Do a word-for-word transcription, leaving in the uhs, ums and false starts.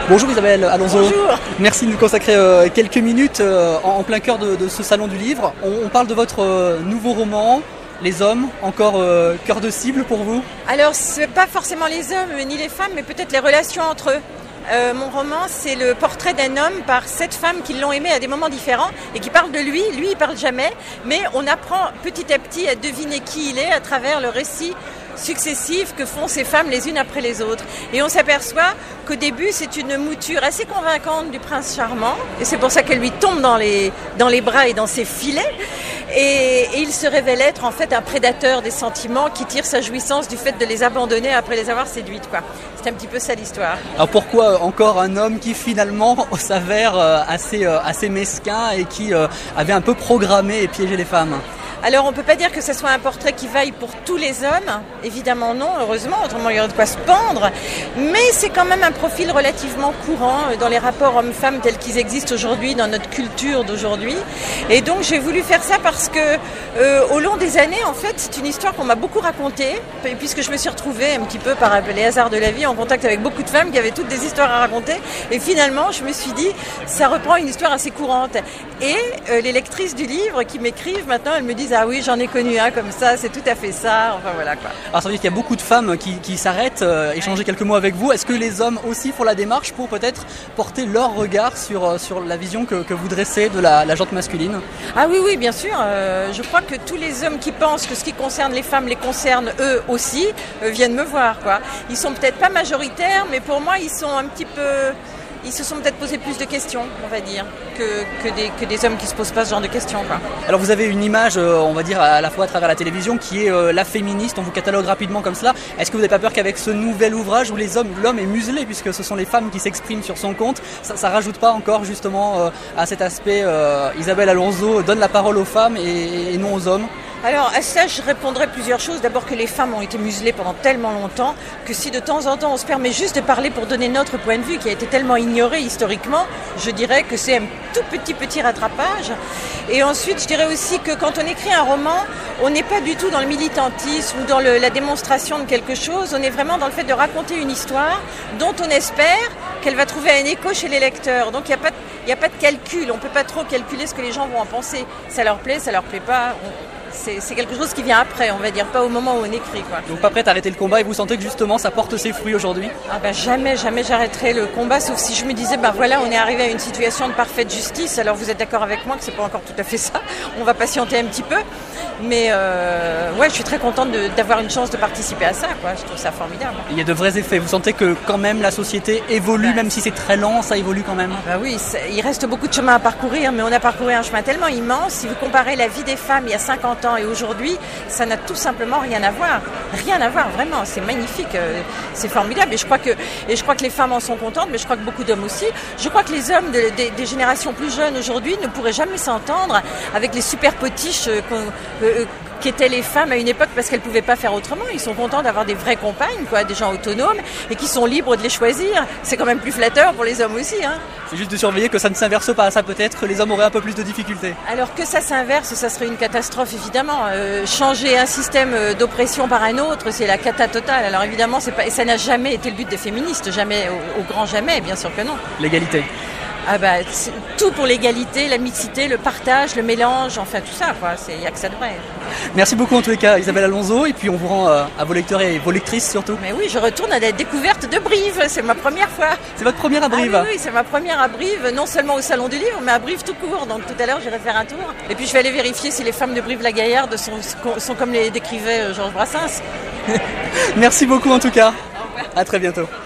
Bonjour Isabelle Alonso. Bonjour. Merci de nous consacrer euh, quelques minutes euh, en, en plein cœur de, de ce salon du livre. On, on parle de votre euh, nouveau roman, Les hommes, encore euh, cœur de cible pour vous? Alors, c'est pas forcément les hommes ni les femmes, mais peut-être les relations entre eux. Euh, mon roman, c'est le portrait d'un homme par sept femmes qui l'ont aimé à des moments différents et qui parlent de lui. Lui, il parle jamais, mais on apprend petit à petit à deviner qui il est à travers le récit successifs que font ces femmes les unes après les autres. Et on s'aperçoit qu'au début, c'est une mouture assez convaincante du prince charmant, et c'est pour ça qu'elle lui tombe dans les, dans les bras et dans ses filets. Et, et il se révèle être en fait un prédateur des sentiments qui tire sa jouissance du fait de les abandonner après les avoir séduites, quoi. C'est un petit peu ça l'histoire. Alors pourquoi encore un homme qui finalement s'avère assez, assez mesquin et qui avait un peu programmé et piégé les femmes? Alors on ne peut pas dire que ce soit un portrait qui vaille pour tous les hommes, évidemment non, heureusement, autrement il y aurait de quoi se pendre, mais c'est quand même un profil relativement courant dans les rapports hommes-femmes tels qu'ils existent aujourd'hui, dans notre culture d'aujourd'hui. Et donc j'ai voulu faire ça parce que euh, au long des années, en fait, c'est une histoire qu'on m'a beaucoup racontée, puisque je me suis retrouvée un petit peu par les hasards de la vie en contact avec beaucoup de femmes qui avaient toutes des histoires à raconter, et finalement je me suis dit, ça reprend une histoire assez courante. Et euh, les lectrices du livre qui m'écrivent maintenant, elles me disent ah oui, j'en ai connu un comme ça, c'est tout à fait ça, enfin voilà quoi. Alors ça veut dire qu'il y a beaucoup de femmes qui, qui s'arrêtent, euh, échanger quelques mots avec vous. Est-ce que les hommes aussi font la démarche pour peut-être porter leur regard sur, sur la vision que, que vous dressez de la, la gente masculine? Ah oui, oui, bien sûr. Euh, je crois que tous les hommes qui pensent que ce qui concerne les femmes les concerne eux aussi, euh, viennent me voir, quoi. Ils sont peut-être pas majoritaires, mais pour moi, ils sont un petit peu... Ils se sont peut-être posé plus de questions, on va dire, que, que, des, que des hommes qui se posent pas ce genre de questions, quoi. Alors vous avez une image, euh, on va dire, à la fois à travers la télévision, qui est euh, la féministe, on vous catalogue rapidement comme cela. Est-ce que vous n'avez pas peur qu'avec ce nouvel ouvrage où les hommes, l'homme est muselé, puisque ce sont les femmes qui s'expriment sur son compte, ça, ça rajoute pas encore justement euh, à cet aspect, euh, Isabelle Alonso donne la parole aux femmes et, et non aux hommes? Alors à ça je répondrai plusieurs choses. D'abord que les femmes ont été muselées pendant tellement longtemps que si de temps en temps on se permet juste de parler pour donner notre point de vue qui a été tellement ignoré historiquement, je dirais que c'est un tout petit petit rattrapage. Et ensuite je dirais aussi que quand on écrit un roman, on n'est pas du tout dans le militantisme ou dans le, la démonstration de quelque chose, on est vraiment dans le fait de raconter une histoire dont on espère qu'elle va trouver un écho chez les lecteurs. Donc il n'y a pas de, il n'y a pas de calcul, on ne peut pas trop calculer ce que les gens vont en penser. Ça leur plaît, ça leur plaît pas. On, C'est, c'est quelque chose qui vient après, on va dire, pas au moment où on écrit, quoi. Donc pas prête à arrêter le combat et vous sentez que justement ça porte ses fruits aujourd'hui? Ah ben jamais, jamais j'arrêterai le combat, sauf si je me disais, ben voilà, on est arrivé à une situation de parfaite justice, alors vous êtes d'accord avec moi que c'est pas encore tout à fait ça, on va patienter un petit peu, mais euh, ouais, je suis très contente de, d'avoir une chance de participer à ça, quoi, je trouve ça formidable. Il y a de vrais effets, vous sentez que quand même la société évolue, ben, même si c'est très lent, ça évolue quand même? Ben oui, il reste beaucoup de chemin à parcourir, mais on a parcouru un chemin tellement immense, si vous comparez la vie des femmes il y a cinquante ans et aujourd'hui, ça n'a tout simplement rien à voir. Rien à voir, vraiment. C'est magnifique. C'est formidable. Et je crois que, et je crois que les femmes en sont contentes, mais je crois que beaucoup d'hommes aussi. Je crois que les hommes de, de, des générations plus jeunes aujourd'hui ne pourraient jamais s'entendre avec les super potiches qu'on, euh, qu'étaient les femmes à une époque parce qu'elles ne pouvaient pas faire autrement. Ils sont contents d'avoir des vraies compagnes, quoi, des gens autonomes et qui sont libres de les choisir. C'est quand même plus flatteur pour les hommes aussi, hein. C'est juste de surveiller que ça ne s'inverse pas. Ça peut-être, les hommes auraient un peu plus de difficultés. Alors que ça s'inverse, ça serait une catastrophe évidemment. Euh, changer un système d'oppression par un autre, c'est la cata totale. Alors évidemment, c'est pas, ça n'a jamais été le but des féministes, jamais, au, au grand jamais, bien sûr que non. L'égalité. Ah bah, tout pour l'égalité, la mixité, le partage, le mélange, enfin tout ça, quoi. Il n'y a que ça de vrai. Merci beaucoup en tous les cas, Isabelle Alonso, et puis on vous rend euh, à vos lecteurs et vos lectrices surtout. Mais oui, je retourne à la découverte de Brive, c'est ma première fois. C'est votre première à Brive? Ah oui, oui, c'est ma première à Brive, non seulement au Salon du Livre, mais à Brive tout court. Donc tout à l'heure, j'irai faire un tour. Et puis je vais aller vérifier si les femmes de Brive-la-Gaillarde sont, sont comme les décrivait Georges Brassens. Merci beaucoup en tout cas. À très bientôt.